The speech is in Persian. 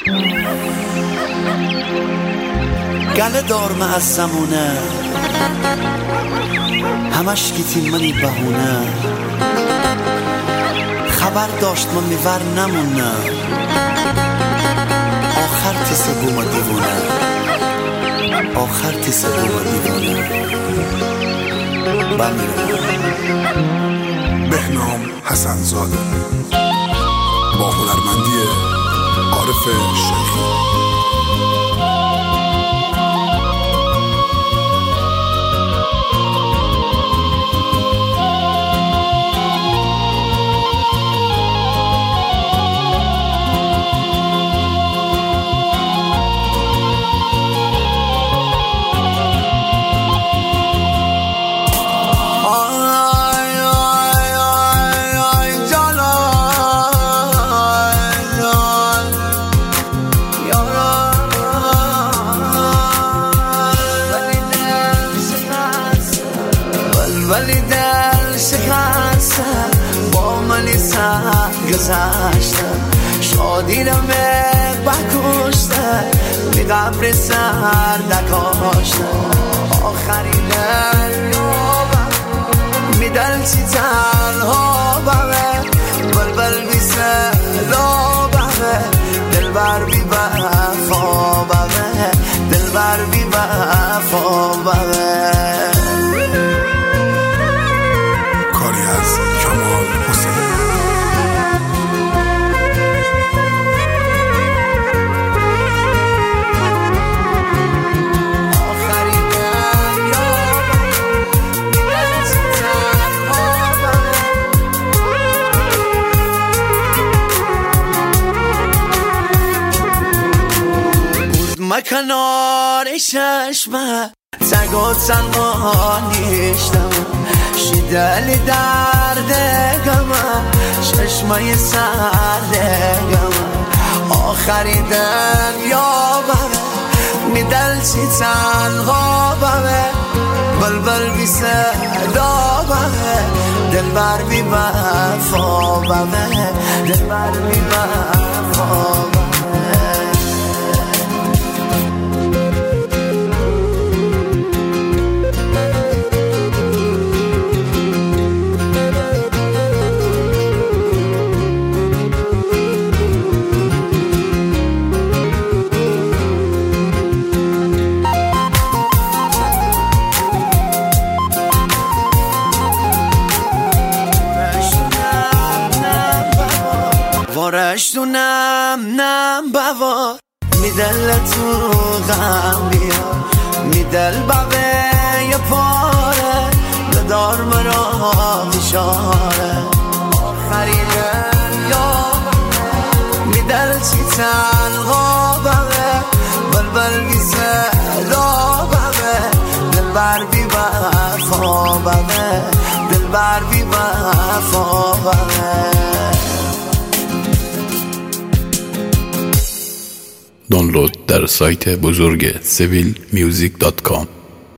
گله دار معصمونه همش گیتیم منی بهونه خبر داشت من میور نمونه آخر تیسه بوم دیوونه آخر تیسه بوم دیوونه بمیره. بهنام حسن زاده با هنرمندی عارف شیخی. ولی دل شکسته با منی سر گذشته شادی رو بکشته بی قبر سر نکاشته آخری دل می دل چی تنها بمه بلبل بی سلا بمه دل بر بی وفا بمه دل بر بی وفا بمه. ما کنار چشمه تگو تنها نیشتم شدل دردگم چشمه سردگم آخری دنیا بمه میدل چی تنها بمه بلبل بی صدا بمه دل بر بی وفا بمه دل بر بی وفا بمه. وارش دونم نم بوا میدل تو غم بیا میدل بابه یه پاره ندار مرا بشاره آخری دنیا میدل چی تنها بمه بلبل بی صدا بمه دل بر بی وفا بمه دل بر بی وفا بمه. دانلود در سایت بزرگ civilmusic.com